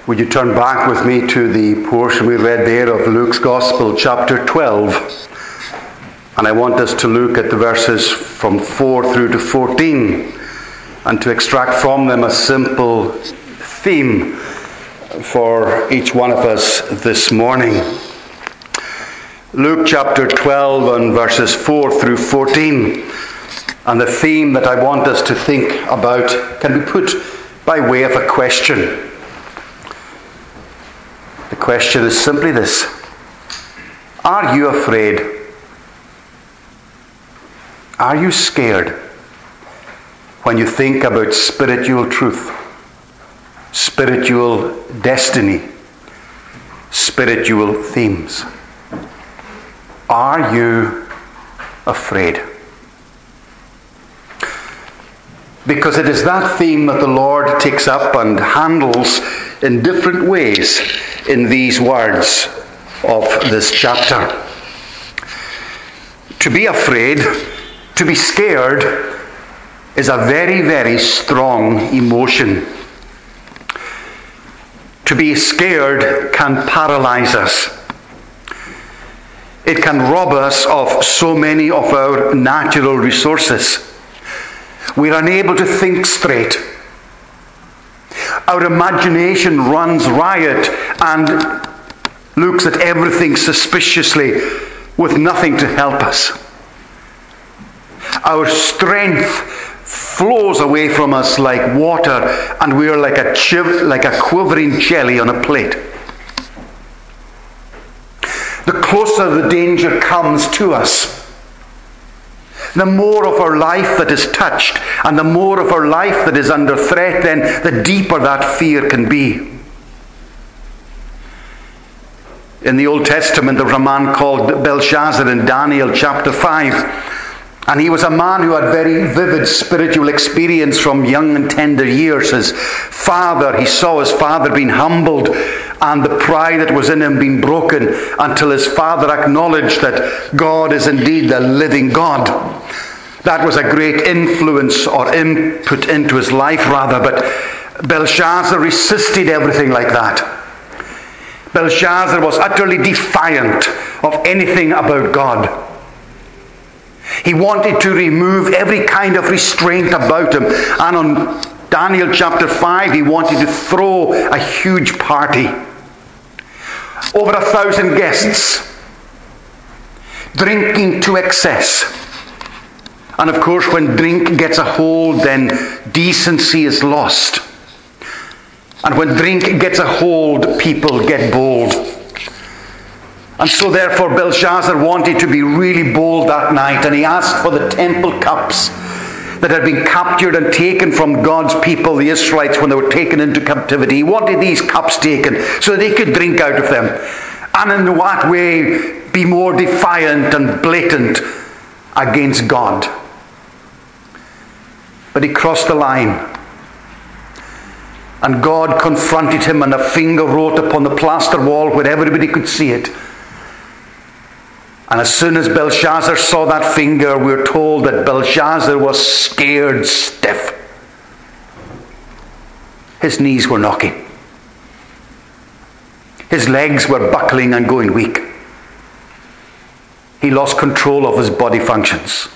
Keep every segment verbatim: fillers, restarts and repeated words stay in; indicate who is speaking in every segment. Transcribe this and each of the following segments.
Speaker 1: Would you turn back with me to the portion we read there of Luke's Gospel, chapter twelve. And I want us to look at the verses from four through to fourteen and to extract from them a simple theme for each one of us this morning. Luke chapter twelve and verses four through fourteen. And the theme that I want us to think about can be put by way of a question. The question is simply this: are you afraid? Are you scared when you think about spiritual truth, spiritual destiny, spiritual themes? Are you afraid? Because it is that theme that the Lord takes up and handles in different ways in these words of this chapter. To be afraid, to be scared, is a very, very strong emotion. To be scared can paralyze us. It can rob us of so many of our natural resources. We're unable to think straight. Our imagination runs riot and looks at everything suspiciously with nothing to help us. Our strength flows away from us like water, and we are like a, chiv- like a quivering jelly on a plate. The closer the danger comes to us, the more of our life that is touched, and the more of our life that is under threat, then the deeper that fear can be. In the Old Testament, there was a man called Belshazzar in Daniel chapter five. And he was a man who had very vivid spiritual experience from young and tender years. His father, he saw his father being humbled and the pride that was in him being broken, until his father acknowledged that God is indeed the living God. That was a great influence or input into his life rather, but Belshazzar resisted everything like that. Belshazzar was utterly defiant of anything about God. He wanted to remove every kind of restraint about him. And on Daniel chapter five, he wanted to throw a huge party. Over a thousand guests. Drinking to excess. And of course, when drink gets a hold, then decency is lost. And when drink gets a hold, people get bold. And so therefore Belshazzar wanted to be really bold that night, and he asked for the temple cups that had been captured and taken from God's people, the Israelites, when they were taken into captivity. He wanted these cups taken so that they could drink out of them, and in that way be more defiant and blatant against God. But he crossed the line. And God confronted him, and a finger wrote upon the plaster wall where everybody could see it. And as soon as Belshazzar saw that finger, we're told that Belshazzar was scared stiff. His knees were knocking. His legs were buckling and going weak. He lost control of his body functions.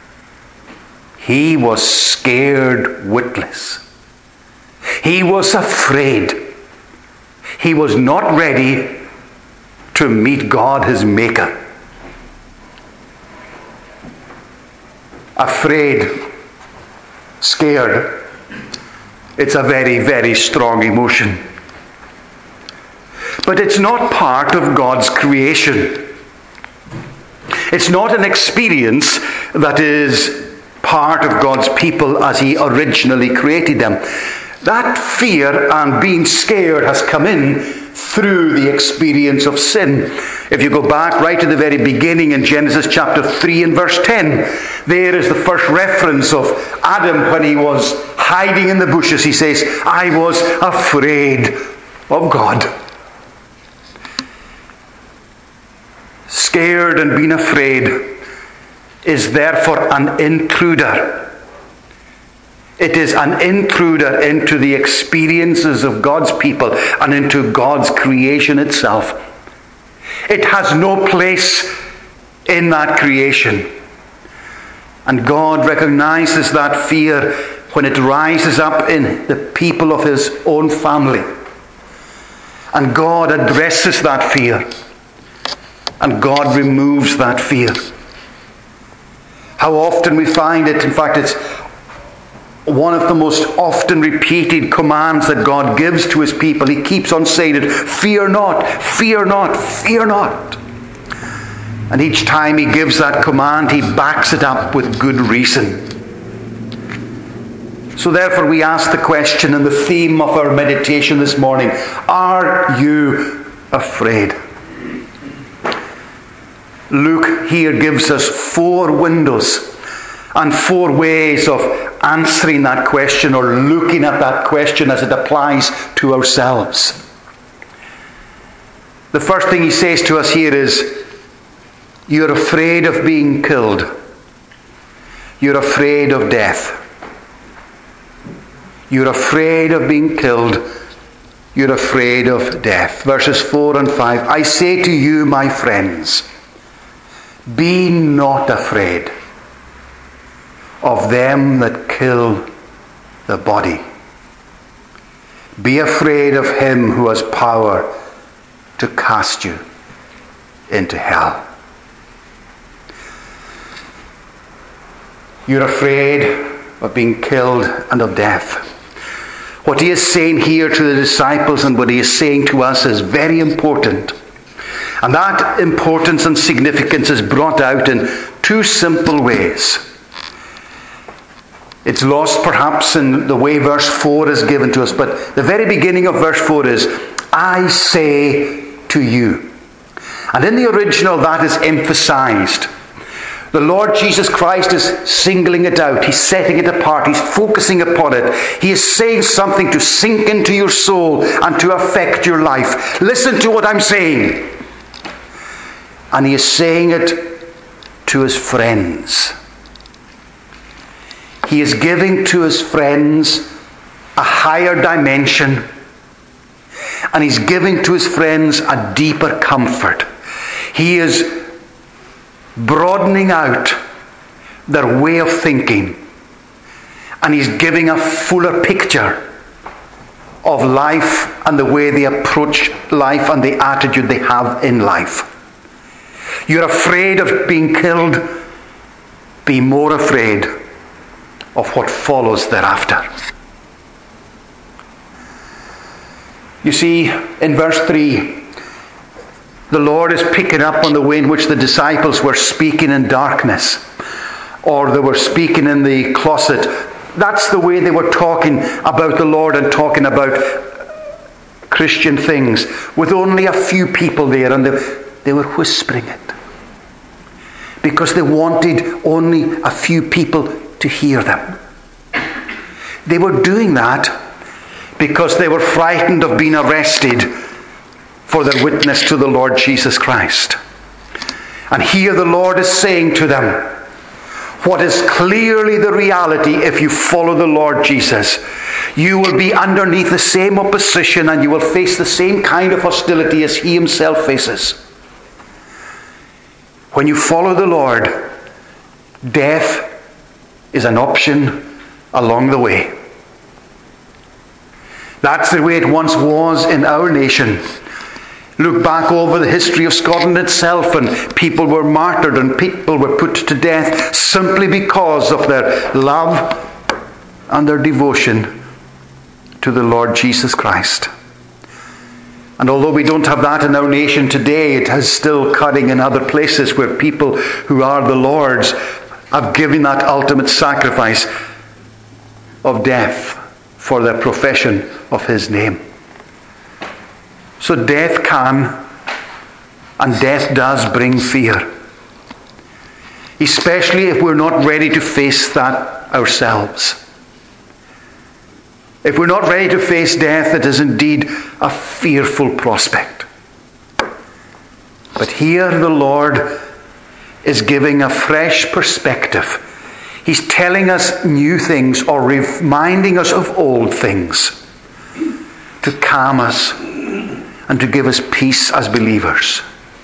Speaker 1: He was scared witless. He was afraid. He was not ready to meet God, his Maker. Afraid, scared. It's a very, very strong emotion. But it's not part of God's creation. It's not an experience that is part of God's people as he originally created them. That fear and being scared has come in through the experience of sin. If you go back right to the very beginning in Genesis chapter three and verse ten, there is the first reference of Adam when he was hiding in the bushes. He says, I was afraid of God. Scared and being afraid is therefore an intruder. It is an intruder into the experiences of God's people and into God's creation itself. It has no place in that creation. And God recognizes that fear when it rises up in the people of his own family. And God addresses that fear. And God removes that fear. How often we find it, in fact, it's one of the most often repeated commands that God gives to his people. He keeps on saying it, fear not, fear not, fear not. And each time he gives that command, he backs it up with good reason. So therefore we ask the question and the theme of our meditation this morning, are you afraid? Luke here gives us four windows and four ways of answering that question or looking at that question as it applies to ourselves. The first thing he says to us here is, you're afraid of being killed. You're afraid of death. You're afraid of being killed. You're afraid of death. Verses four and five. I say to you, my friends, be not afraid of them that kill the body. Be afraid of him who has power to cast you into hell. You're afraid of being killed and of death. What he is saying here to the disciples and what he is saying to us is very important. And that importance and significance is brought out in two simple ways. It's lost perhaps in the way verse four is given to us, but the very beginning of verse four is, I say to you. And in the original that is emphasized. The Lord Jesus Christ is singling it out. He's setting it apart. He's focusing upon it. He is saying something to sink into your soul and to affect your life. Listen to what I'm saying. And he is saying it to his friends. He is giving to his friends a higher dimension. And he's giving to his friends a deeper comfort. He is broadening out their way of thinking. And he's giving a fuller picture of life and the way they approach life and the attitude they have in life. You're afraid of being killed. Be more afraid of what follows thereafter. You see, in verse three, the Lord is picking up on the way in which the disciples were speaking in darkness, or they were speaking in the closet. That's the way they were talking about the Lord and talking about Christian things, with only a few people there, and they, they were whispering it. Because they wanted only a few people to hear them. They were doing that because they were frightened of being arrested for their witness to the Lord Jesus Christ. And here the Lord is saying to them what is clearly the reality if you follow the Lord Jesus. You will be underneath the same opposition and you will face the same kind of hostility as he himself faces. When you follow the Lord, death is an option along the way. That's the way it once was in our nation. Look back over the history of Scotland itself, and people were martyred and people were put to death simply because of their love and their devotion to the Lord Jesus Christ. And although we don't have that in our nation today, it is still cutting in other places where people who are the Lord's have given that ultimate sacrifice of death for their profession of his name. So death can and death does bring fear. Especially if we're not ready to face that ourselves. If we're not ready to face death, it is indeed a fearful prospect. But here the Lord is giving a fresh perspective. He's telling us new things or reminding us of old things to calm us and to give us peace as believers.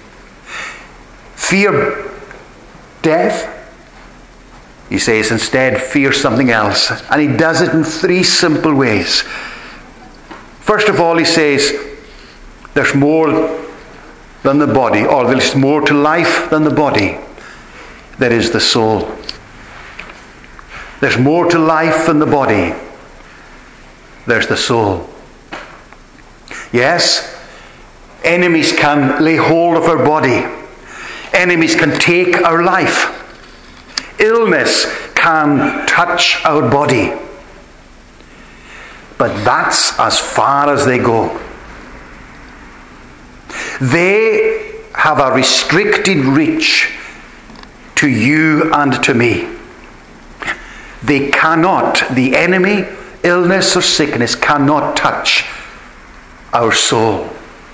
Speaker 1: Fear death. He says instead, fear something else. And he does it in three simple ways. First of all, he says, there's more than the body, or there's more to life than the body. There is the soul. There's more to life than the body. There's the soul. Yes, enemies can lay hold of our body. Enemies can take our life. Illness can touch our body. But that's as far as they go. They have a restricted reach to you and to me. They cannot, the enemy, illness or sickness, cannot touch our soul.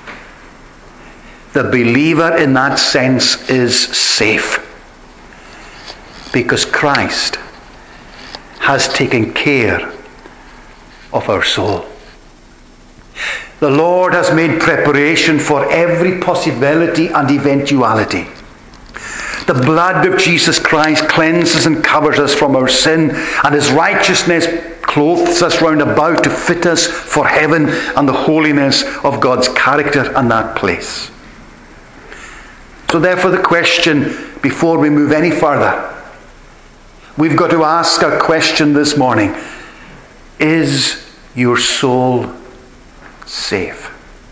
Speaker 1: The believer in that sense is safe, because Christ has taken care of our soul. The Lord has made preparation for every possibility and eventuality. The blood of Jesus Christ cleanses and covers us from our sin, and his righteousness clothes us round about to fit us for heaven and the holiness of God's character and that place. So therefore the question, before we move any further, we've got to ask our question this morning: is your soul safe?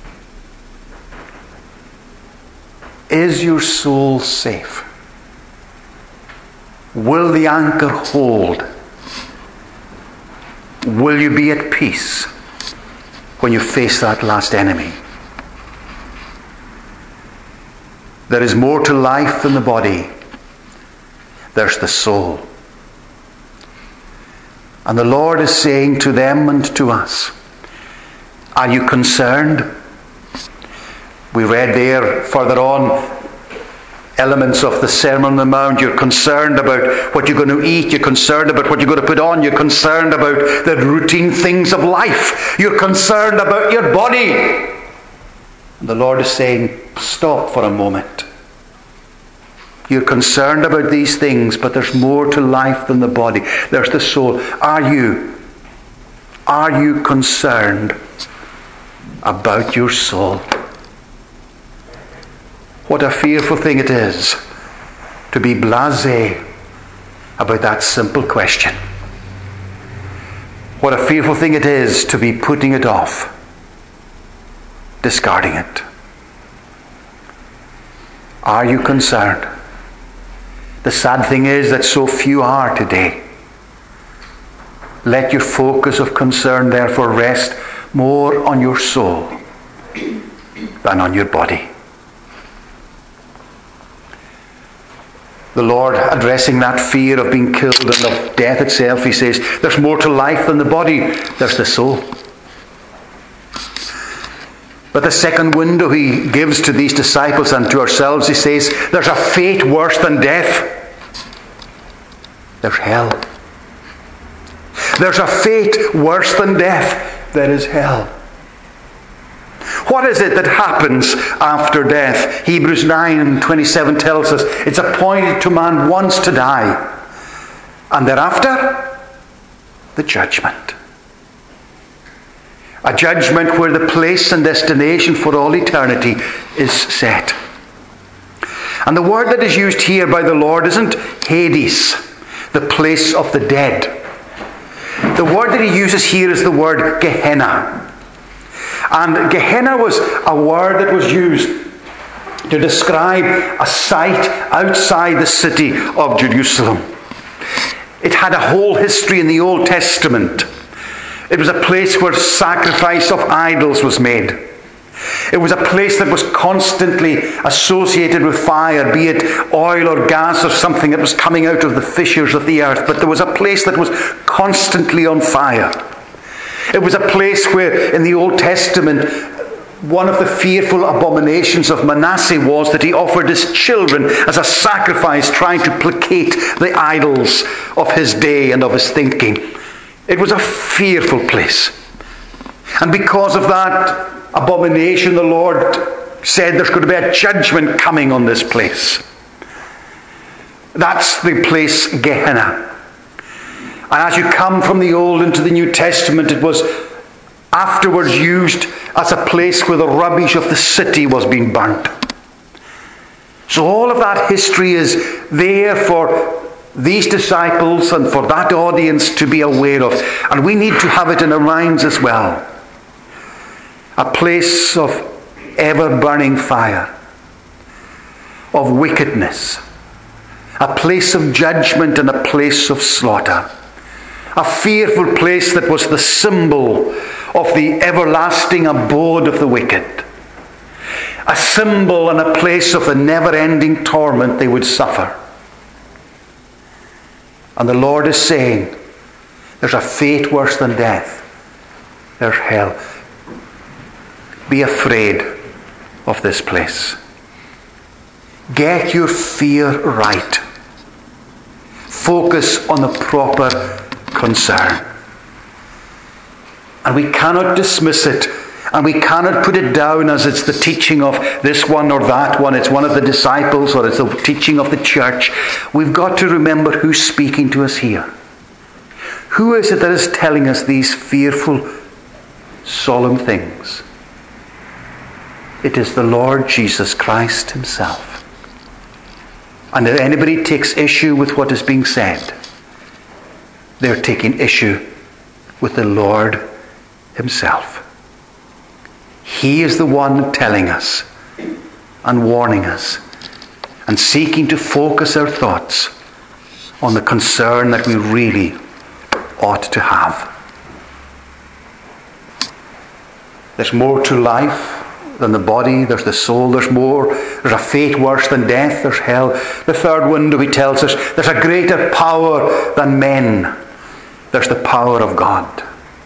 Speaker 1: Is your soul safe? Will the anchor hold? Will you be at peace when you face that last enemy? There is more to life than the body. There's the soul. And the Lord is saying to them and to us, are you concerned? We read there further on elements of the Sermon on the Mount. You're concerned about what you're going to eat. You're concerned about what you're going to put on. You're concerned about the routine things of life. You're concerned about your body. And the Lord is saying, stop for a moment. You're concerned about these things, but there's more to life than the body. There's the soul. Are you, are you concerned about your soul? What a fearful thing it is to be blasé about that simple question. What a fearful thing it is to be putting it off, discarding it. Are you concerned? The sad thing is that so few are today. Let your focus of concern therefore rest more on your soul than on your body. The Lord, addressing that fear of being killed and of death itself, he says, there's more to life than the body. There's the soul. But the second window he gives to these disciples and to ourselves, he says, there's a fate worse than death. There's hell. There's a fate worse than death. There is hell. What is it that happens after death? Hebrews nine and twenty-seven tells us it's appointed to man once to die, and thereafter the judgment. A judgment where the place and destination for all eternity is set. And the word that is used here by the Lord isn't Hades, the place of the dead. The word that he uses here is the word Gehenna. And Gehenna was a word that was used to describe a site outside the city of Jerusalem. It had a whole history in the Old Testament. It was a place where sacrifice of idols was made. It was a place that was constantly associated with fire, be it oil or gas or something that was coming out of the fissures of the earth. But there was a place that was constantly on fire. It was a place where, in the Old Testament, one of the fearful abominations of Manasseh was that he offered his children as a sacrifice, trying to placate the idols of his day and of his thinking. It was a fearful place. And because of that abomination, the Lord said there's going to be a judgment coming on this place. That's the place Gehenna. And as you come from the Old into the New Testament, it was afterwards used as a place where the rubbish of the city was being burnt. So all of that history is there for these disciples and for that audience to be aware of. And we need to have it in our minds as well. A place of ever-burning fire, of wickedness, a place of judgment and a place of slaughter. A fearful place that was the symbol of the everlasting abode of the wicked. A symbol and a place of the never-ending torment they would suffer. And the Lord is saying, there's a fate worse than death. There's hell. Be afraid of this place. Get your fear right. Focus on the proper concern. And we cannot dismiss it, and we cannot put it down as it's the teaching of this one or that one, it's one of the disciples, or it's the teaching of the church. We've got to remember who's speaking to us here. Who is it that is telling us these fearful, solemn things? It is the Lord Jesus Christ himself. And if anybody takes issue with what is being said, they're taking issue with the Lord himself. He is the one telling us and warning us and seeking to focus our thoughts on the concern that we really ought to have. There's more to life than the body. There's the soul. There's more. There's a fate worse than death. There's hell. The third window, he tells us, there's a greater power than men. There's the power of God.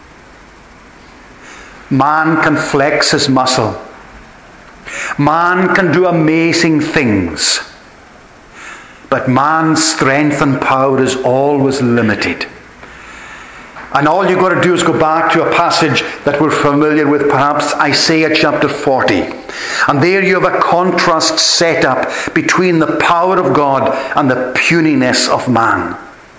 Speaker 1: Man can flex his muscle. Man can do amazing things. But man's strength and power is always limited. And all you've got to do is go back to a passage that we're familiar with, perhaps Isaiah chapter forty. And there you have a contrast set up between the power of God and the puniness of man.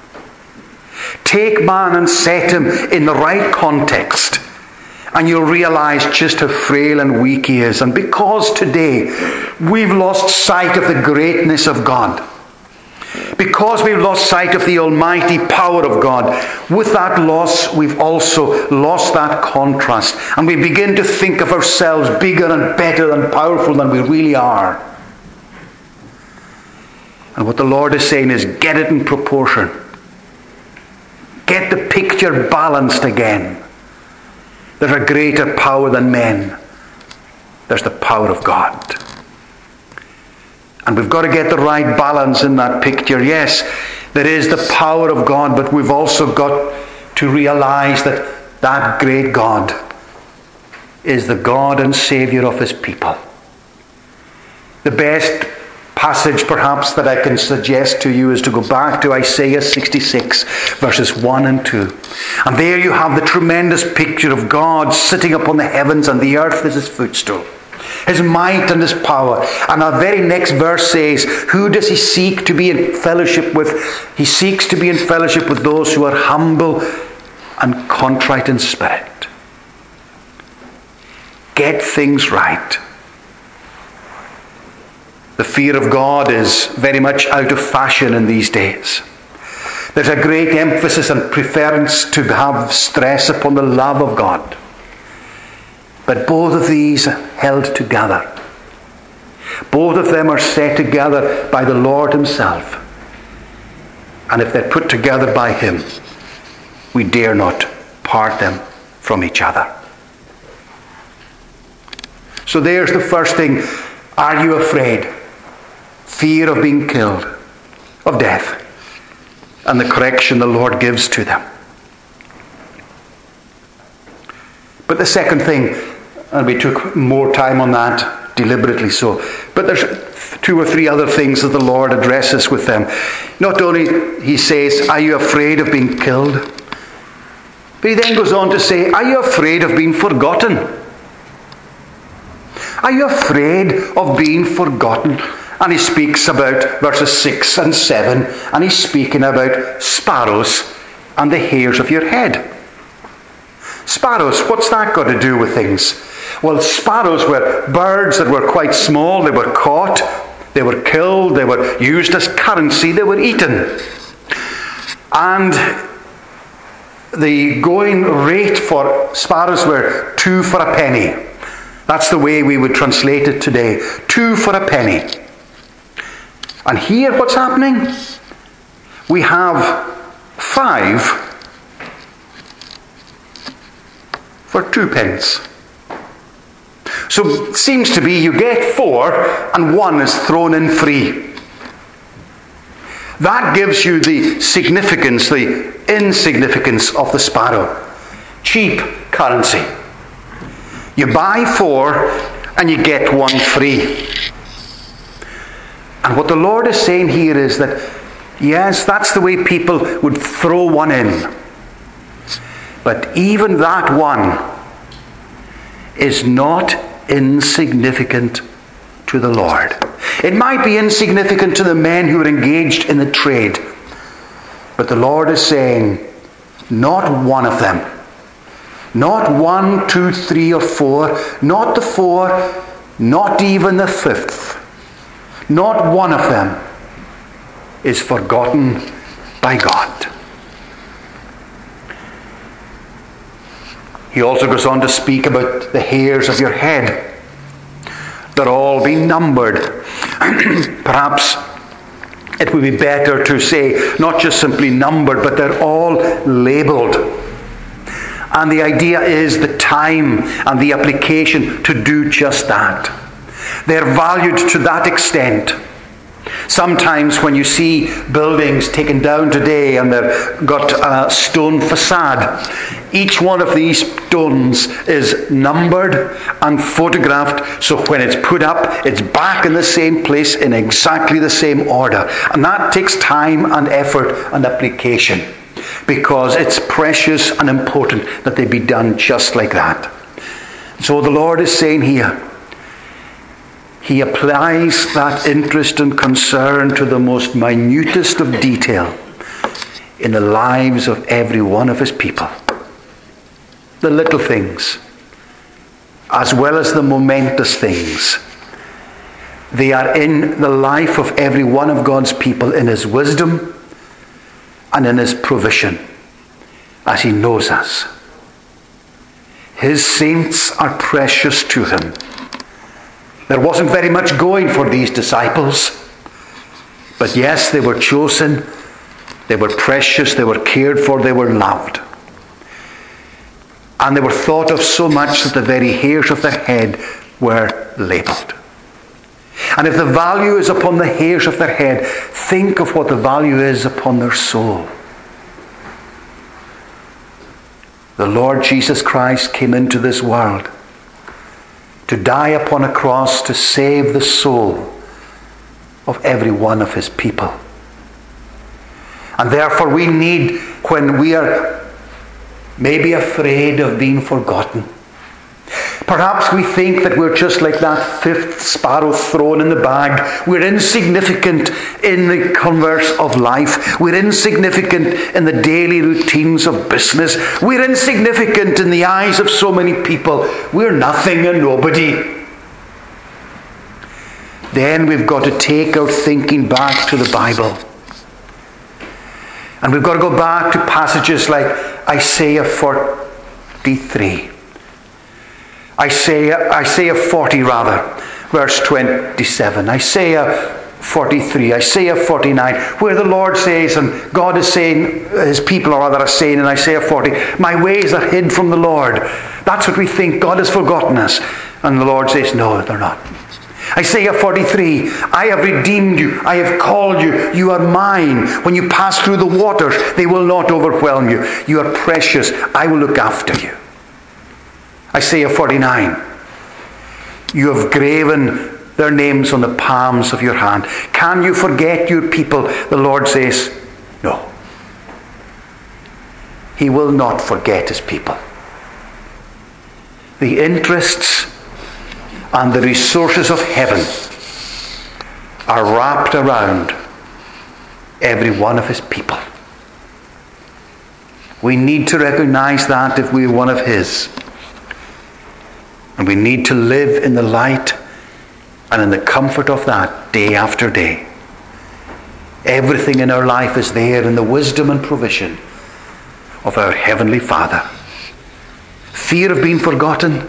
Speaker 1: Take man and set him in the right context, and you'll realize just how frail and weak he is. And because today we've lost sight of the greatness of God, because we've lost sight of the almighty power of God, with that loss we've also lost that contrast. And we begin to think of ourselves bigger and better and powerful than we really are. And what the Lord is saying is, get it in proportion. Get the picture balanced again. There's a greater power than men. There's the power of God. And we've got to get the right balance in that picture. Yes, there is the power of God, but we've also got to realize that that great God is the God and Saviour of his people. The best passage perhaps that I can suggest to you is to go back to Isaiah sixty-six, verses one and two. And there you have the tremendous picture of God sitting upon the heavens, and the earth is his footstool. His might and his power. And our very next verse says, who does he seek to be in fellowship with? He seeks to be in fellowship with those who are humble and contrite in spirit. Get things right. The fear of God is very much out of fashion in these days. There's a great emphasis and preference to have stress upon the love of God. But both of these are held together. Both of them are set together by the Lord himself. And if they're put together by him, we dare not part them from each other. So there's the first thing. Are you afraid? Fear of being killed, of death, and the correction the Lord gives to them. But the second thing, And we took more time on that, deliberately so. But there's two or three other things that the Lord addresses with them. Not only, he says, are you afraid of being killed? But he then goes on to say, are you afraid of being forgotten? Are you afraid of being forgotten? And he speaks about verses six and seven, and he's speaking about sparrows and the hairs of your head. Sparrows, what's that got to do with things? Well, sparrows were birds that were quite small. They were caught, they were killed, they were used as currency, they were eaten. And the going rate for sparrows were two for a penny. That's the way we would translate it today. Two for a penny. And here what's happening? We have five for two pence. So it seems to be you get four and one is thrown in free. That gives you the significance, the insignificance of the sparrow. Cheap currency. You buy four and you get one free. And what the Lord is saying here is that, yes, that's the way people would throw one in. But even that one is not insignificant to the Lord. It might be insignificant to the men who are engaged in the trade. But the Lord is saying, not one of them. Not one, two, three, or four. Not the four. Not even the fifth. Not one of them is forgotten by God. He also goes on to speak about the hairs of your head. They're all being numbered. Perhaps it would be better to say not just simply numbered, but they're all labeled. And the idea is the time and the application to do just that. They're valued to that extent. Sometimes when you see buildings taken down today and they've got a stone facade, each one of these stones is numbered and photographed, so when it's put up, it's back in the same place in exactly the same order. And that takes time and effort and application, because it's precious and important that they be done just like that. So the Lord is saying here, He applies that interest and concern to the most minutest of detail in the lives of every one of His people. The little things, as well as the momentous things. They are in the life of every one of God's people in His wisdom and in His provision, as He knows us. His saints are precious to Him. There wasn't very much going for these disciples. But yes, they were chosen. They were precious. They were cared for. They were loved. And they were thought of so much that the very hairs of their head were labelled. And if the value is upon the hairs of their head, think of what the value is upon their soul. The Lord Jesus Christ came into this world to die upon a cross to save the soul of every one of His people. And therefore we need, when we are maybe afraid of being forgotten, perhaps we think that we're just like that fifth sparrow thrown in the bag. We're insignificant in the converse of life. We're insignificant in the daily routines of business. We're insignificant in the eyes of so many people. We're nothing and nobody. Then we've got to take our thinking back to the Bible. And we've got to go back to passages like Isaiah forty-three. Isaiah, Isaiah forty rather, verse twenty-seven. Isaiah forty-three, Isaiah forty-nine, where the Lord says, and God is saying, His people or rather are saying in Isaiah forty, my ways are hid from the Lord. That's what we think. God has forgotten us. And the Lord says, no, they're not. Isaiah forty-three, I have redeemed you. I have called you. You are mine. When you pass through the waters, they will not overwhelm you. You are precious. I will look after you. Isaiah forty-nine, You have graven their names on the palms of your hand. Can you forget your people? The Lord says, no. He will not forget his people. The interests and the resources of heaven are wrapped around every one of his people. We need to recognize that if we are one of his. And we need to live in the light and in the comfort of that day after day. Everything in our life is there in the wisdom and provision of our Heavenly Father. Fear of being forgotten?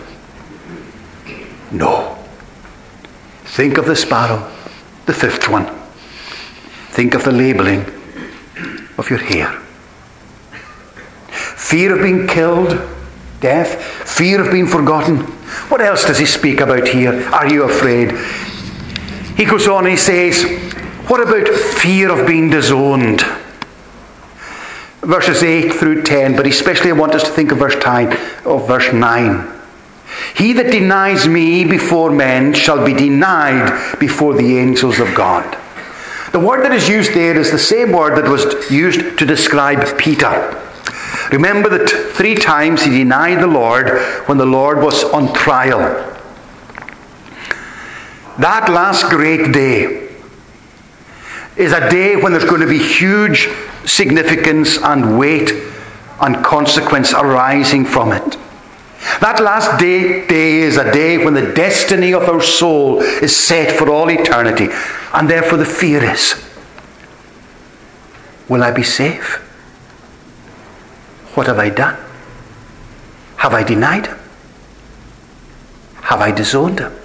Speaker 1: No. Think of the sparrow, the fifth one. Think of the labeling of your hair. Fear of being killed, death, fear of being forgotten. What else does he speak about here? Are you afraid? He goes on and he says, what about fear of being disowned? Verses eight through ten, but especially I want us to think of verse nine. Of verse nine. He that denies me before men shall be denied before the angels of God. The word that is used there is the same word that was used to describe Peter. Remember that three times he denied the Lord when the Lord was on trial. That last great day is a day when there's going to be huge significance and weight and consequence arising from it. That last day, day is a day when the destiny of our soul is set for all eternity. And therefore the fear is, will I be safe? What have I done? Have I denied him? Have I disowned him?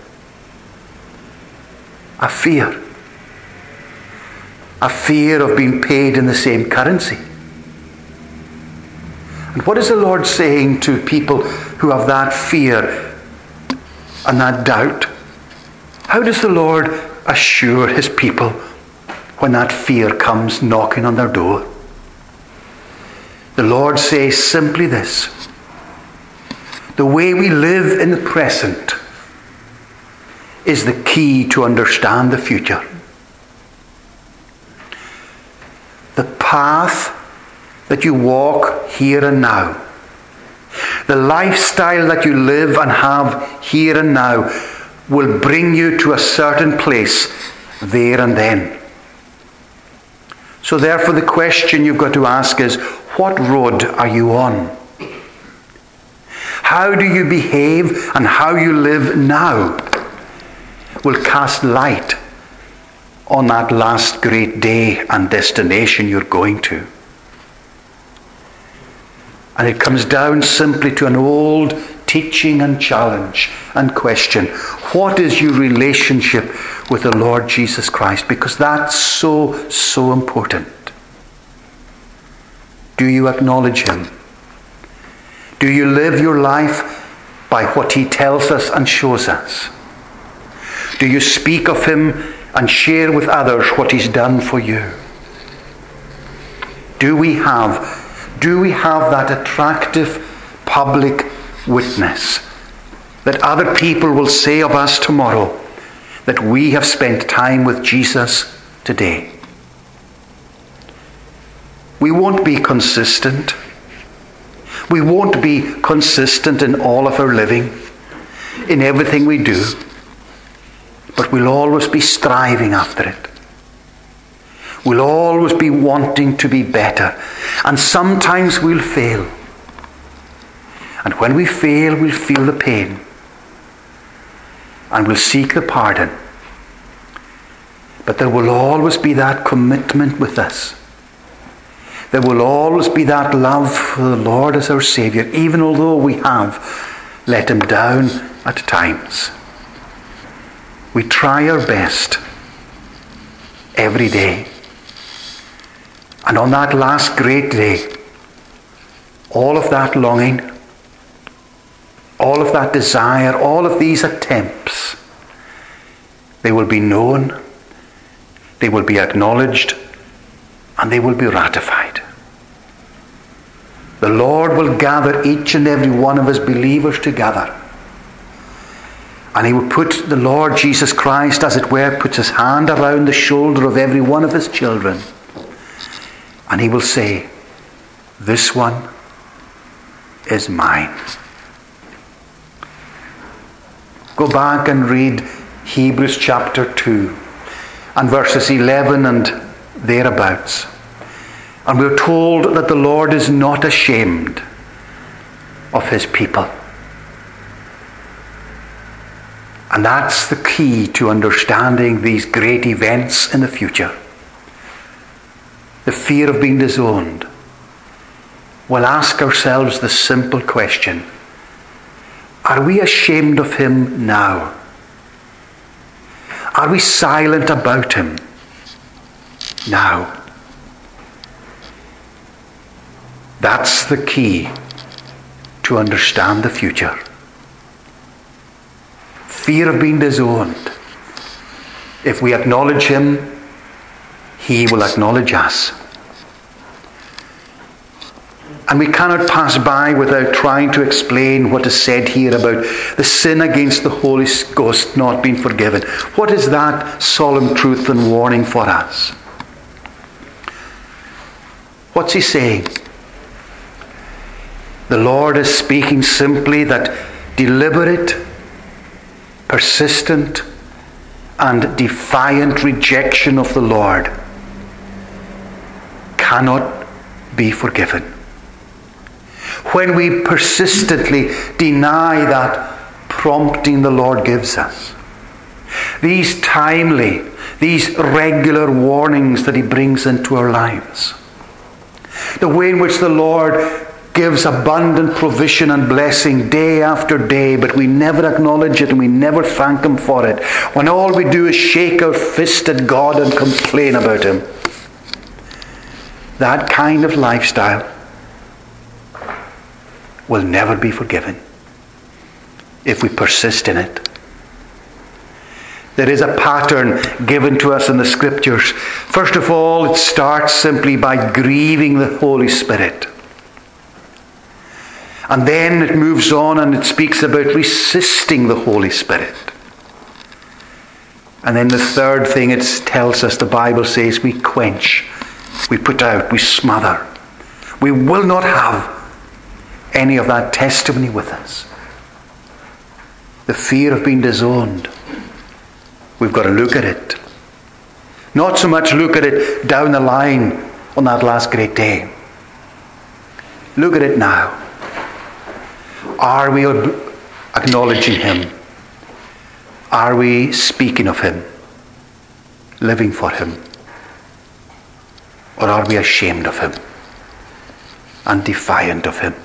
Speaker 1: A fear. A fear of being paid in the same currency. And what is the Lord saying to people who have that fear and that doubt? How does the Lord assure his people when that fear comes knocking on their door? The Lord says simply this: the way we live in the present is the key to understand the future. The path that you walk here and now, the lifestyle that you live and have here and now, will bring you to a certain place there and then. So therefore the question you've got to ask is, what road are you on? How do you behave and how you live now will cast light on that last great day and destination you're going to. And it comes down simply to an old teaching and challenge and question. What is your relationship with the Lord Jesus Christ? Because that's so, so important. Do you acknowledge him? Do you live your life by what he tells us and shows us? Do you speak of him and share with others what he's done for you? Do we have, do we have that attractive public witness that other people will say of us tomorrow that we have spent time with Jesus today? We won't be consistent. We won't be consistent in all of our living, in everything we do. But we'll always be striving after it. We'll always be wanting to be better. And sometimes we'll fail. And when we fail, we'll feel the pain. And we'll seek the pardon. But there will always be that commitment with us. There will always be that love for the Lord as our Saviour, even although we have let him down at times. We try our best every day. And on that last great day, all of that longing, all of that desire, all of these attempts, they will be known, they will be acknowledged, and they will be ratified. The Lord will gather each and every one of his believers together. And he will put the Lord Jesus Christ, as it were, puts his hand around the shoulder of every one of his children. And he will say, this one is mine. Go back and read Hebrews chapter two and verses eleven and thereabouts. And we're told that the Lord is not ashamed of his people. And that's the key to understanding these great events in the future. The fear of being disowned. We'll ask ourselves the simple question, are we ashamed of him now? Are we silent about him now? That's the key to understand the future. Fear of being disowned. If we acknowledge him, he will acknowledge us. And we cannot pass by without trying to explain what is said here about the sin against the Holy Ghost not being forgiven. What is that solemn truth and warning for us? What's he saying? The Lord is speaking simply that deliberate, persistent, and defiant rejection of the Lord cannot be forgiven. When we persistently deny that prompting the Lord gives us, these timely, these regular warnings that he brings into our lives, the way in which the Lord gives abundant provision and blessing day after day, but we never acknowledge it and we never thank him for it, when all we do is shake our fist at God and complain about him, that kind of lifestyle will never be forgiven if we persist in it. There is a pattern given to us in the Scriptures. First of all, it starts simply by grieving the Holy Spirit. And then it moves on and it speaks about resisting the Holy Spirit. And then the third thing it tells us, the Bible says, we quench, we put out, we smother. We will not have any of that testimony with us. The fear of being disowned. We've got to look at it. Not so much look at it down the line on that last great day. Look at it now. Are we acknowledging him? Are we speaking of him? Living for him? Or are we ashamed of him and defiant of him?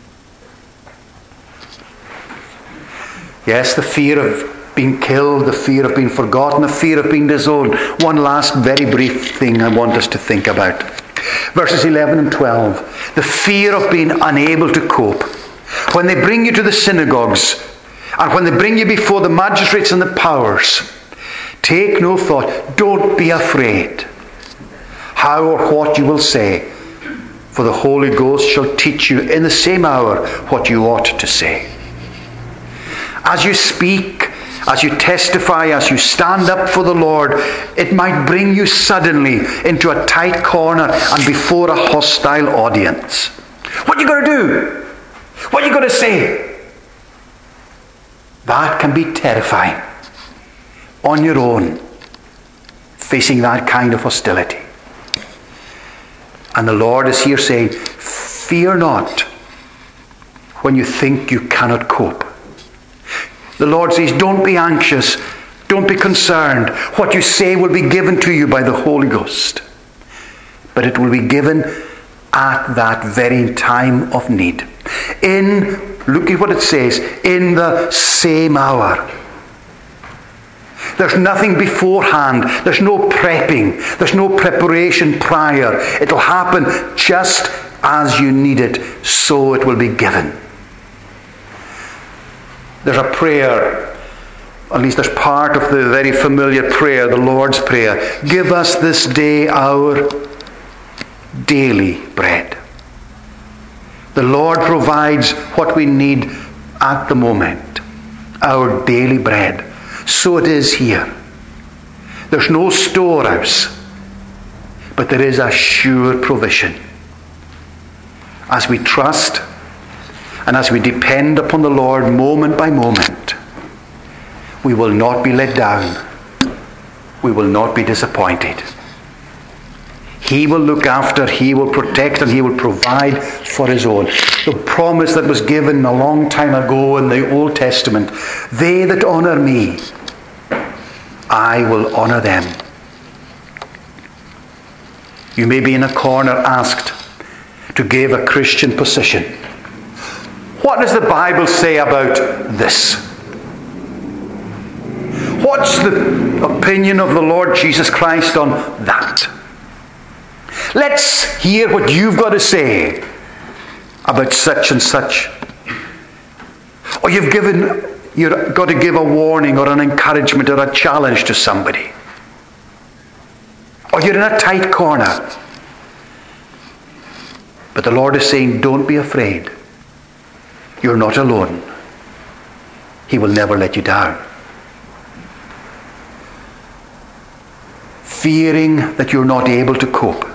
Speaker 1: Yes, the fear of being killed, the fear of being forgotten, the fear of being disowned. One last very brief thing I want us to think about. Verses eleven and twelve. The fear of being unable to cope. When they bring you to the synagogues, and when they bring you before the magistrates and the powers, take no thought. Don't be afraid how or what you will say, for the Holy Ghost shall teach you in the same hour what you ought to say. As you speak, as you testify, as you stand up for the Lord, it might bring you suddenly into a tight corner and before a hostile audience. What are you going to do? What are you going to say? That can be terrifying. On your own, facing that kind of hostility. And the Lord is here saying, fear not when you think you cannot cope. The Lord says, don't be anxious, don't be concerned. What you say will be given to you by the Holy Ghost. But it will be given at that very time of need. In, look at what it says, in the same hour. There's nothing beforehand. There's no prepping. There's no preparation prior. It'll happen just as you need it, so it will be given. There's a prayer, at least there's part of the very familiar prayer, the Lord's Prayer. Give us this day our daily bread. The Lord provides what we need at the moment, our daily bread. So it is here. There's no storehouse, but there is a sure provision. As we trust and as we depend upon the Lord moment by moment, we will not be let down. We will not be disappointed. He will look after, He will protect, and He will provide for His own. The promise that was given a long time ago in the Old Testament, they that honour me, I will honour them. You may be in a corner asked to give a Christian position. What does the Bible say about this? What's the opinion of the Lord Jesus Christ on that? Let's hear what you've got to say about such and such. Or you've given, you've got to give a warning or an encouragement or a challenge to somebody. Or you're in a tight corner. But the Lord is saying, don't be afraid. You're not alone. He will never let you down. Fearing that you're not able to cope.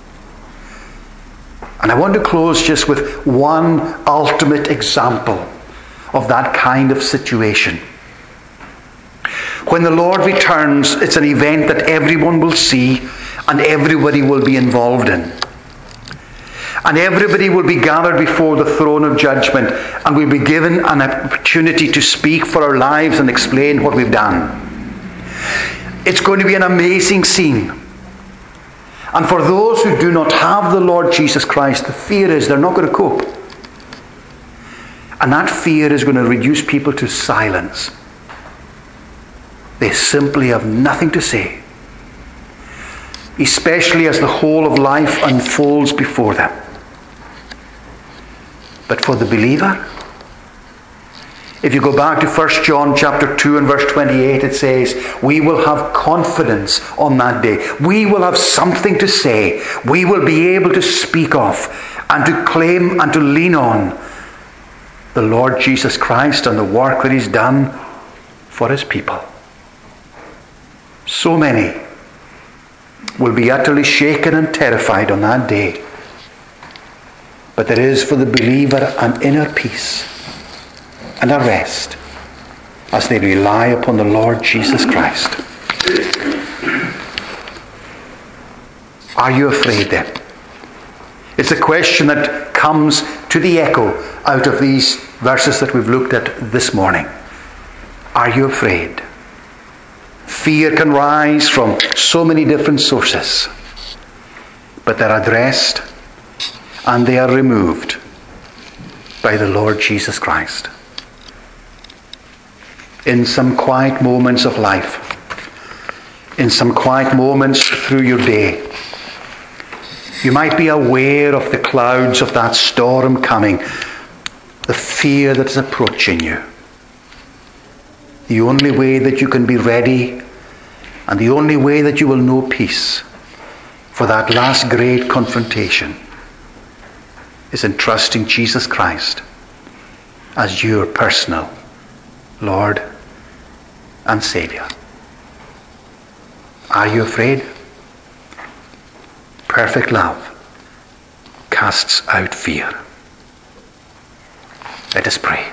Speaker 1: And I want to close just with one ultimate example of that kind of situation. When the Lord returns, it's an event that everyone will see and everybody will be involved in. And everybody will be gathered before the throne of judgment and we'll be given an opportunity to speak for our lives and explain what we've done. It's going to be an amazing scene. And for those who do not have the Lord Jesus Christ, the fear is they're not going to cope. And that fear is going to reduce people to silence. They simply have nothing to say. Especially as the whole of life unfolds before them. But for the believer, if you go back to First John chapter two and verse twenty-eight, it says, we will have confidence on that day. We will have something to say. We will be able to speak of and to claim and to lean on the Lord Jesus Christ and the work that He's done for His people. So many will be utterly shaken and terrified on that day. But there is for the believer an inner peace and a rest as they rely upon the Lord Jesus Christ. Are you afraid then? It's a question that comes to the echo out of these verses that we've looked at this morning. Are you afraid? Fear can rise from so many different sources, but they're addressed and they are removed by the Lord Jesus Christ. In some quiet moments of life, in some quiet moments through your day, you might be aware of the clouds of that storm coming, the fear that is approaching you. The only way that you can be ready and the only way that you will know peace for that last great confrontation is in trusting Jesus Christ as your personal Lord and Saviour. Are you afraid? Perfect love casts out fear. Let us pray.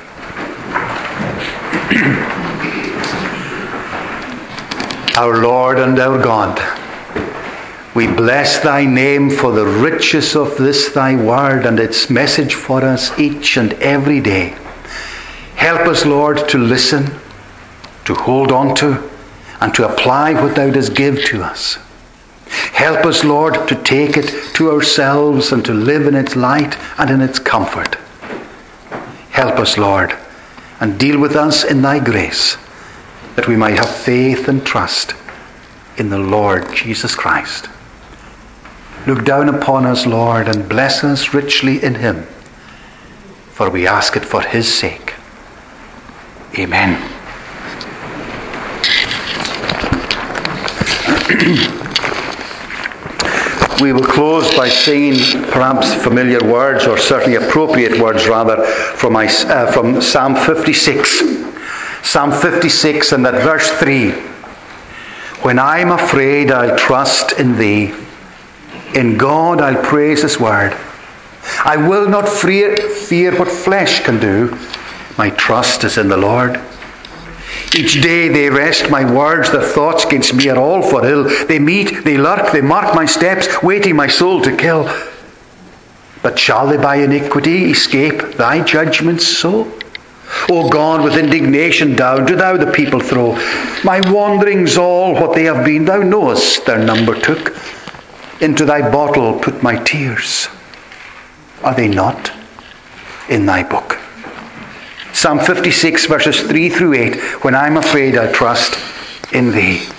Speaker 1: Our Lord and our God, we bless Thy name for the riches of this Thy word and its message for us each and every day. Help us, Lord, to listen, to hold on to, and to apply what Thou dost give to us. Help us, Lord, to take it to ourselves and to live in its light and in its comfort. Help us, Lord, and deal with us in Thy grace, that we might have faith and trust in the Lord Jesus Christ. Look down upon us, Lord, and bless us richly in Him, for we ask it for His sake. Amen. We will close by singing perhaps familiar words, or certainly appropriate words rather, from, my, uh, from Psalm fifty-six. Psalm fifty-six and that verse three. When I'm afraid, I'll trust in thee. In God I'll praise his word. I will not fear, fear what flesh can do. My trust is in the Lord. Each day they wrest my words, their thoughts against me are all for ill. They meet, they lurk, they mark my steps, waiting my soul to kill. But shall they by iniquity escape thy judgments so? O God, with indignation down do thou the people throw. My wanderings all what they have been, thou knowest their number took. Into thy bottle put my tears. Are they not in thy book? Psalm fifty-six verses three through eight. When I'm afraid, I trust in thee.